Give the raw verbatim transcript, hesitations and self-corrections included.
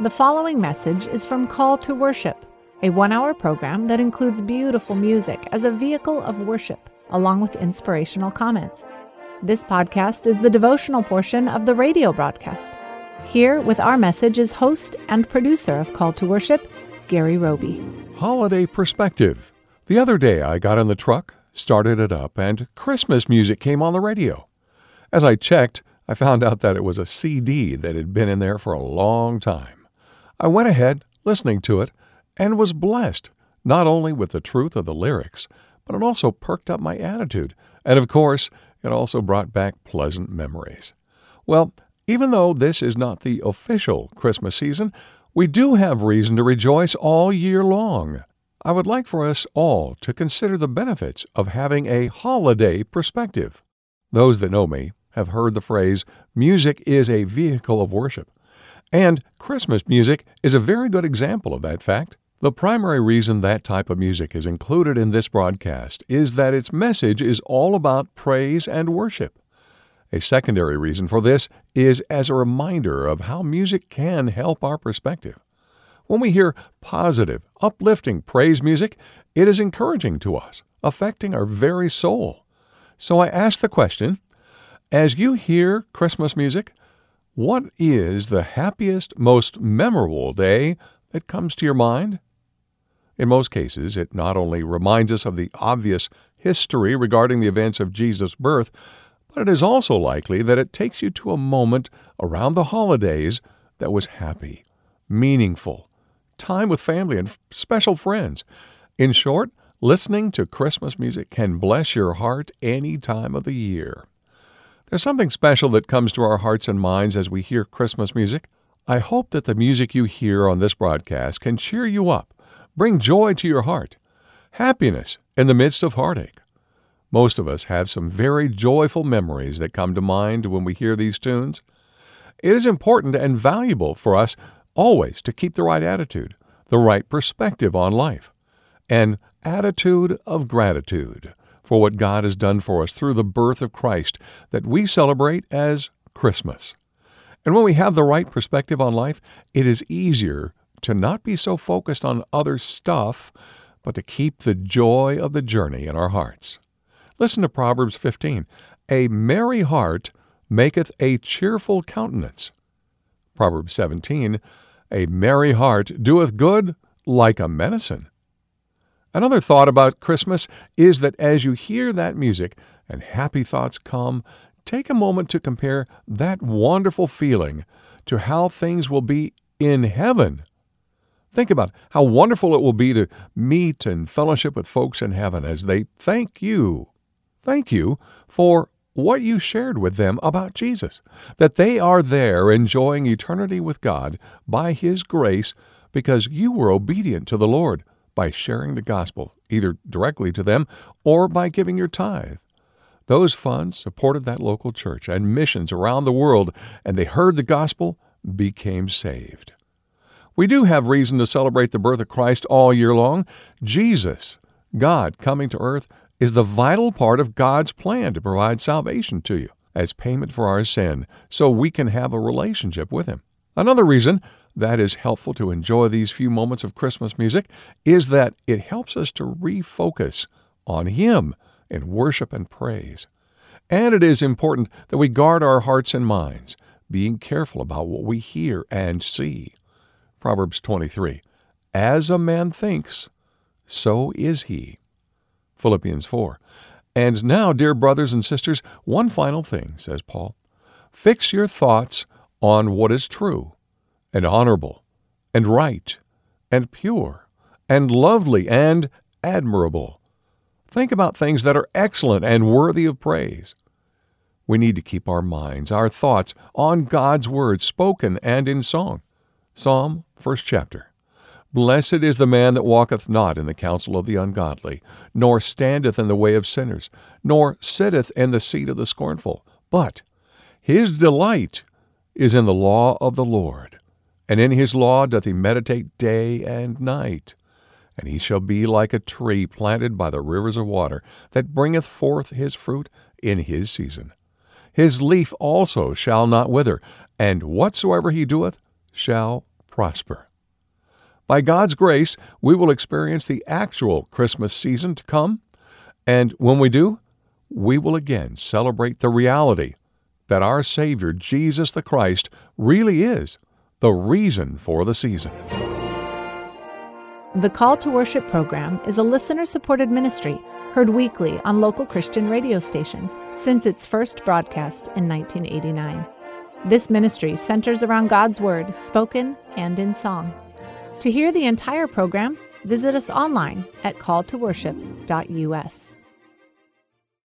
The following message is from Call to Worship, a one-hour program that includes beautiful music as a vehicle of worship, along with inspirational comments. This podcast is the devotional portion of the radio broadcast. Here with our message is host and producer of Call to Worship, Gary Roby. Holiday perspective. The other day I got in the truck, started it up, and Christmas music came on the radio. As I checked, I found out that it was a C D that had been in there for a long time. I went ahead, listening to it, and was blessed, not only with the truth of the lyrics, but it also perked up my attitude. And of course, it also brought back pleasant memories. Well, even though this is not the official Christmas season, we do have reason to rejoice all year long. I would like for us all to consider the benefits of having a holiday perspective. Those that know me have heard the phrase, music is a vehicle of worship. And Christmas music is a very good example of that fact. The primary reason that type of music is included in this broadcast is that its message is all about praise and worship. A secondary reason for this is as a reminder of how music can help our perspective. When we hear positive, uplifting praise music, it is encouraging to us, affecting our very soul. So I ask the question, as you hear Christmas music, what is the happiest, most memorable day that comes to your mind? In most cases, it not only reminds us of the obvious history regarding the events of Jesus' birth, but it is also likely that it takes you to a moment around the holidays that was happy, meaningful, time with family and special friends. In short, listening to Christmas music can bless your heart any time of the year. There's something special that comes to our hearts and minds as we hear Christmas music. I hope that the music you hear on this broadcast can cheer you up, bring joy to your heart, happiness in the midst of heartache. Most of us have some very joyful memories that come to mind when we hear these tunes. It is important and valuable for us always to keep the right attitude, the right perspective on life, an attitude of gratitude for what God has done for us through the birth of Christ that we celebrate as Christmas. And when we have the right perspective on life, it is easier to not be so focused on other stuff, but to keep the joy of the journey in our hearts. Listen to Proverbs fifteen. A merry heart maketh a cheerful countenance. Proverbs seventeen. A merry heart doeth good like a medicine. Another thought about Christmas is that as you hear that music and happy thoughts come, take a moment to compare that wonderful feeling to how things will be in heaven. Think about how wonderful it will be to meet and fellowship with folks in heaven as they thank you. Thank you for what you shared with them about Jesus, that they are there enjoying eternity with God by His grace because you were obedient to the Lord by sharing the gospel, either directly to them or by giving your tithe. Those funds supported that local church and missions around the world, and they heard the gospel, became saved. We do have reason to celebrate the birth of Christ all year long. Jesus, God coming to earth, is the vital part of God's plan to provide salvation to you as payment for our sin so we can have a relationship with Him. Another reason that is helpful to enjoy these few moments of Christmas music is that it helps us to refocus on Him in worship and praise. And it is important that we guard our hearts and minds, being careful about what we hear and see. Proverbs twenty-three, as a man thinks, so is he. Philippians four, and now, dear brothers and sisters, one final thing, says Paul. Fix your thoughts on what is true, and honorable, and right, and pure, and lovely, and admirable. Think about things that are excellent and worthy of praise. We need to keep our minds, our thoughts, on God's word, spoken and in song. Psalm, first chapter. Blessed is the man that walketh not in the counsel of the ungodly, nor standeth in the way of sinners, nor sitteth in the seat of the scornful. But his delight is in the law of the Lord, and in his law doth he meditate day and night. And he shall be like a tree planted by the rivers of water, that bringeth forth his fruit in his season. His leaf also shall not wither, and whatsoever he doeth shall prosper. By God's grace, we will experience the actual Christmas season to come, and when we do, we will again celebrate the reality that our Savior, Jesus the Christ, really is the reason for the season. The Call to Worship program is a listener-supported ministry heard weekly on local Christian radio stations since its first broadcast in nineteen eighty-nine. This ministry centers around God's Word, spoken and in song. To hear the entire program, visit us online at call to worship dot u s.